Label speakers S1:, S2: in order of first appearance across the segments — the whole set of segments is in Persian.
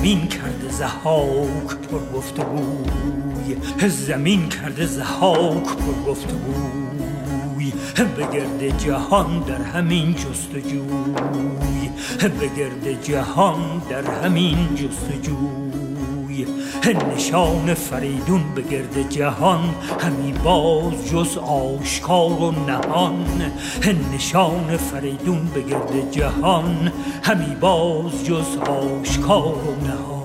S1: زمین کرده ضحاک پر گفتگوی، زمین کرده ضحاک پر گفتگوی، به گرد جهان در همین جستجوی، به گرد جهان در همین جستجوی. نشان فریدون به گرد جهان همی باز جز آشکار و نهان. نشان فریدون به گرد جهان همی باز جز آشکار و نهان.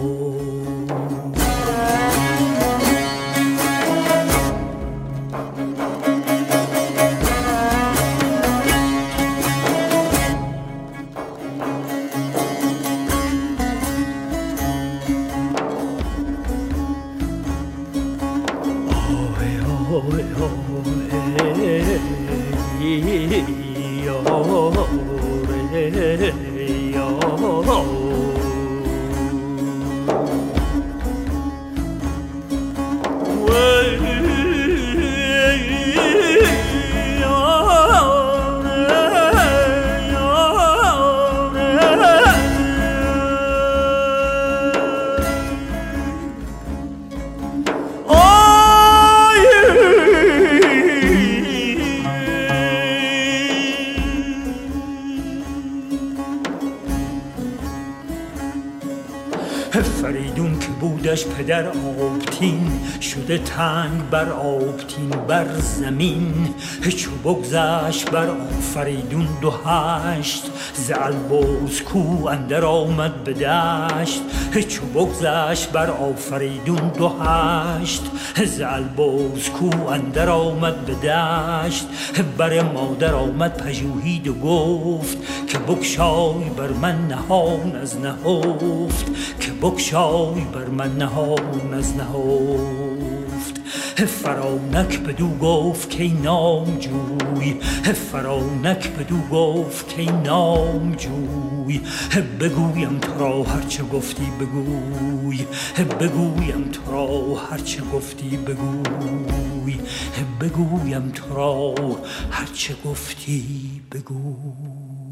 S1: فریدون که بودش پدر آبتین، شده تنگ بر آبتین بر زمین. چو بگذشت بر آفریدون 28 ز البرز کو اندر آمد به دشت. چو بگذشت بر آفریدون 28 ز البرز کو اندر آمد به دشت. بر مادر آمد پژوهید و گفت که بگشای بر من نهان از نهفت، که بگشای بر من نهان از نهفت. فرانک بدو گفت که نامجوی، فرانک بدو گفت که نامجوی. بگویم تو را هرچه گفتی بگوی، بگویم تو را هرچه گفتی بگوی، بگویم تو را هرچه گفتی بگوی.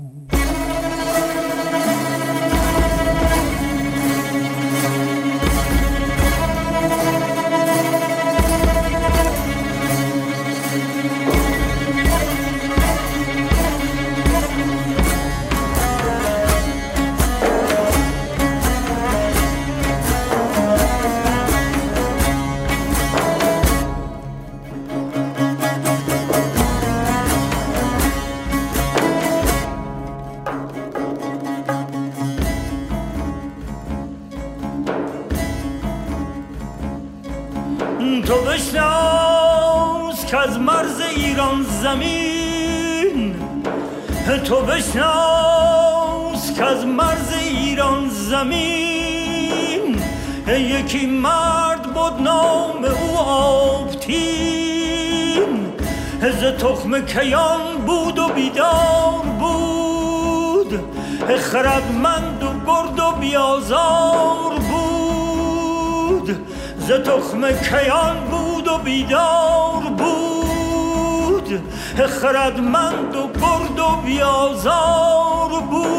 S1: تو بشناس که از مرز ایران زمین، تو بشناس که از مرز ایران زمین یکی مرد بود نام او آبتین. ز تخم کیان بود و بیدار بود، خردمند و گرد و بیازار بود. ز تخم کیان بود و بیدار بود، خردمند و گرد و بیازار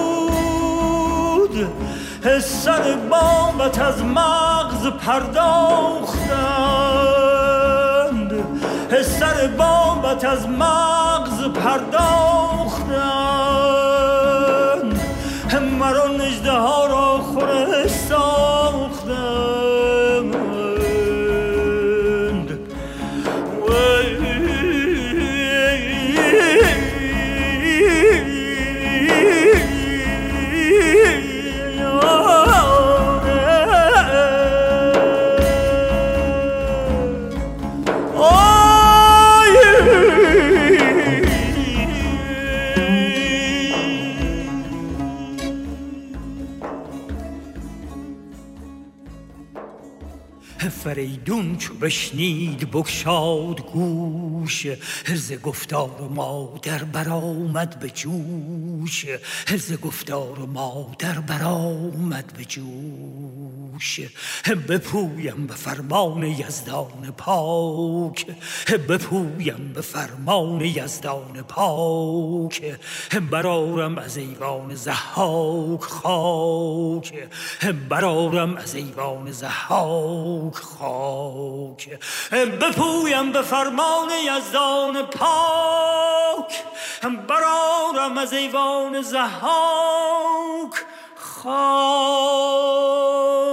S1: بود. سر بابت از مغز پرداختند، سر بابت از مغز پرداختند. مرا اژدها را خورش ساختند. فریدون چو بشنید بگشاد گوش، ز گفتار مادر برآمد به جوش، ز گفتار مادر برآمد به جوش. بپویم به فرمان یزدان پاک، بپویم به فرمان یزدان پاک، برآرم از ایوان ضحاک خاک، برآرم از ایوان ضحاک خاک. بپویم به فرمان یزدان پاک، برآرم از ایوان ضحاک خاک.